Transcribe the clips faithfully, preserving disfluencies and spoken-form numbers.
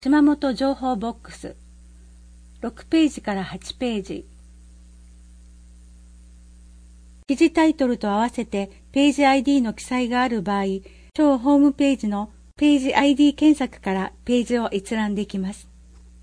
島本情報ボックスろくページからはちページ。記事タイトルと合わせてページ アイディー の記載がある場合、当ホームページのページ アイディー 検索からページを閲覧できます。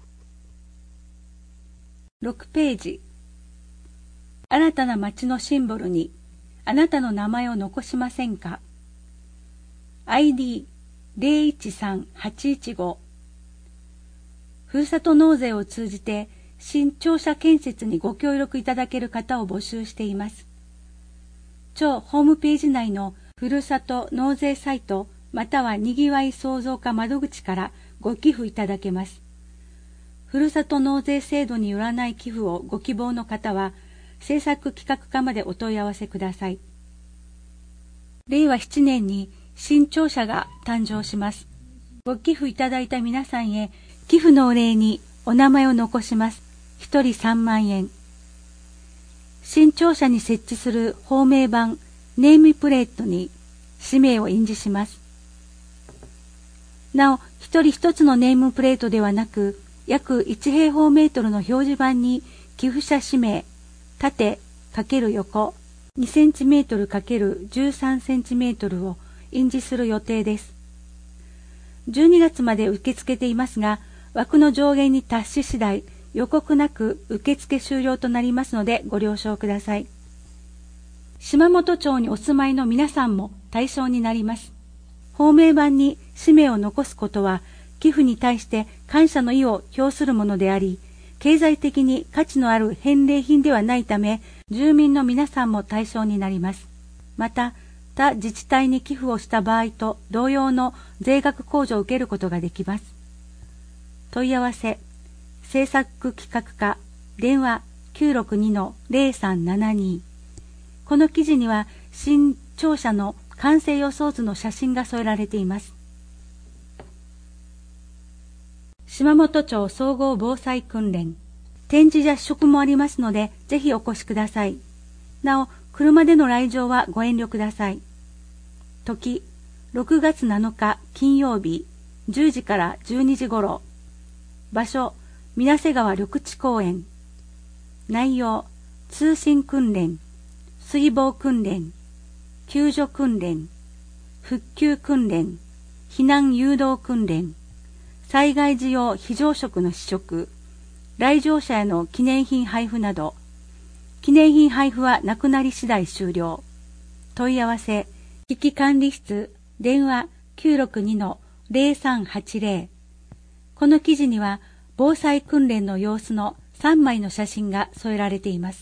ろくページ。新たな街のシンボルにあなたの名前を残しませんか？ アイディーゼロいちさんはちいちご。ふるさと納税を通じて新庁舎建設にご協力いただける方を募集しています。庁ホームページ内のふるさと納税サイトまたはにぎわい創造課窓口からご寄付いただけます。ふるさと納税制度によらない寄付をご希望の方は制作企画課までお問い合わせください。れいわななねんに新庁舎が誕生します。ご寄付いただいた皆さんへ寄付のお礼にお名前を残します。ひとりさんまんえん。新庁舎に設置する芳名板、ネームプレートに氏名を印字します。なお、一人一つのネームプレートではなく、約いち平方メートルの表示板に寄付者氏名、縦×横にセンチメートル×じゅうさんセンチメートルを印字する予定です。じゅうにがつまで受け付けていますが、枠の上限に達し次第、予告なく受付終了となりますのでご了承ください。島本町にお住まいの皆さんも対象になります。芳名板に氏名を残すことは、寄付に対して感謝の意を表するものであり、経済的に価値のある返礼品ではないため、住民の皆さんも対象になります。また、他自治体に寄付をした場合と同様の税額控除を受けることができます。問い合わせ、制作企画課、電話 きゅうろくにのゼロさんななに。この記事には新庁舎の完成予想図の写真が添えられています。島本町総合防災訓練。展示や試食もありますので、ぜひお越しください。なお、車での来場はご遠慮ください。時、ろくがつなのか金曜日、じゅうじからじゅうにじ頃。場所、水瀬川緑地公園。内容、通信訓練、水防訓練、救助訓練、復旧訓練、避難誘導訓練、災害時用非常食の試食、来場者への記念品配布など、記念品配布はなくなり次第終了。問い合わせ、危機管理室、電話 きゅうろくにのゼロさんはちゼロ。この記事には、防災訓練の様子のさんまいの写真が添えられています。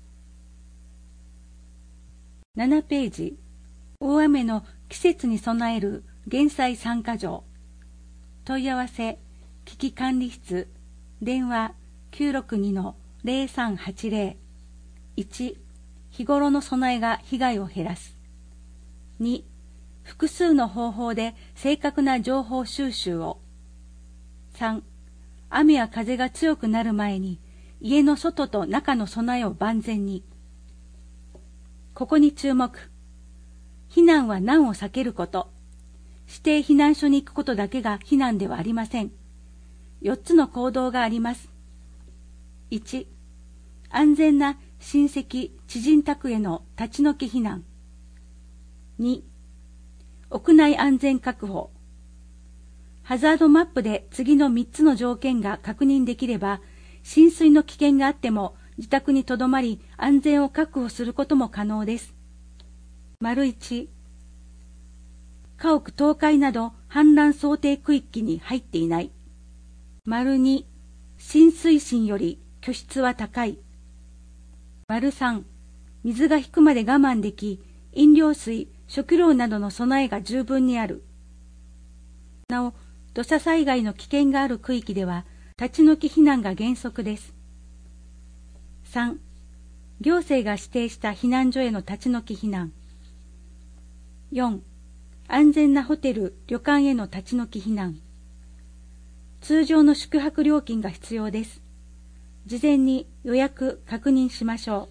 ななページ、大雨の季節に備える減災参加条。問い合わせ、危機管理室、電話 きゅうろくにのゼロさんはちゼロ。いち、日頃の備えが被害を減らす。に、複数の方法で正確な情報収集を。さん、雨や風が強くなる前に家の外と中の備えを万全に。ここに注目。避難は難を避けること。指定避難所に行くことだけが避難ではありません。よっつの行動があります。いち、安全な親戚、知人宅への立ち退き避難。に、屋内安全確保。ハザードマップで次のみっつの条件が確認できれば、浸水の危険があっても自宅にとどまり安全を確保することも可能です。丸いち、家屋倒壊など氾濫想定区域に入っていない。丸に、浸水深より居室は高い。丸さん、水が引くまで我慢でき、飲料水、食料などの備えが十分にある。なお、土砂災害の危険がある区域では、立ち退き避難が原則です。さん、行政が指定した避難所への立ち退き避難。よん、安全なホテル、旅館への立ち退き避難。通常の宿泊料金が必要です。事前に予約確認しましょ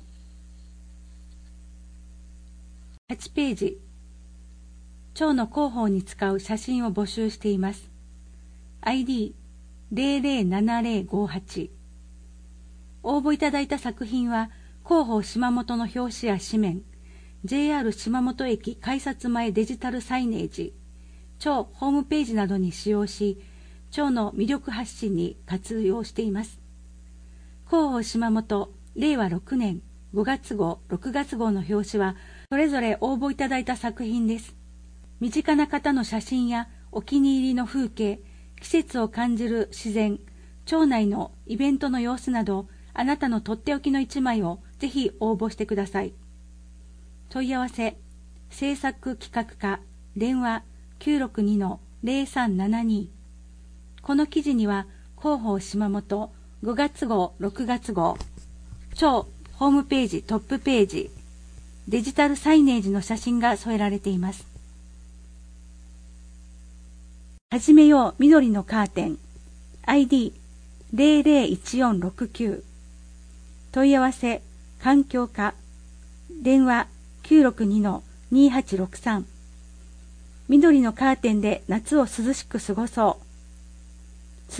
う。はちページ。町の広報に使う写真を募集しています。アイディーゼロゼロななゼロごはち。応募いただいた作品は、広報島本の表紙や紙面、ジェイアール 島本駅改札前デジタルサイネージ、町ホームページなどに使用し、町の魅力発信に活用しています。広報島本れいわろくねんごがつごう、ろくがつごうの表紙は、それぞれ応募いただいた作品です。身近な方の写真やお気に入りの風景、季節を感じる自然、町内のイベントの様子など、あなたのとっておきの一枚をぜひ応募してください。問い合わせ、制作企画課、電話 きゅうろくにのゼロさんななに。この記事には、広報島本ごがつごう、ろくがつごう、町ホームページトップページ、デジタルサイネージの写真が添えられています。始めよう緑のカーテン アイディー ゼロゼロいちよんろくきゅう。問い合わせ環境課電話 きゅうろくにのにはちろくさん。緑のカーテンで夏を涼しく過ごそう。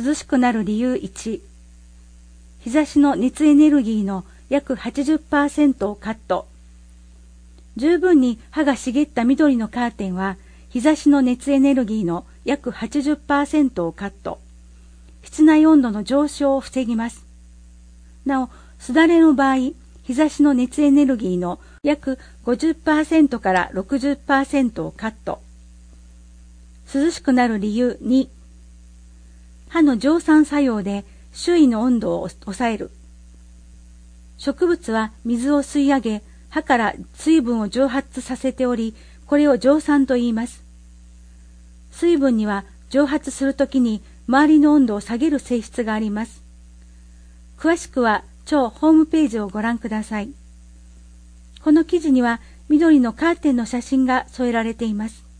涼しくなる理由いち。日差しの熱エネルギーの約 はちじゅっパーセント をカット。十分に葉が茂った緑のカーテンは日差しの熱エネルギーの約 はちじゅっパーセント をカット。室内温度の上昇を防ぎます。なお、すだれの場合、日差しの熱エネルギーの約 ごじゅっパーセント から ろくじゅっパーセント をカット。涼しくなる理由に、葉の蒸散作用で周囲の温度を抑える。植物は水を吸い上げ、葉から水分を蒸発させており、これを蒸散と言います。水分には蒸発するときに周りの温度を下げる性質があります。詳しくは町ホームページをご覧ください。この記事には緑のカーテンの写真が添えられています。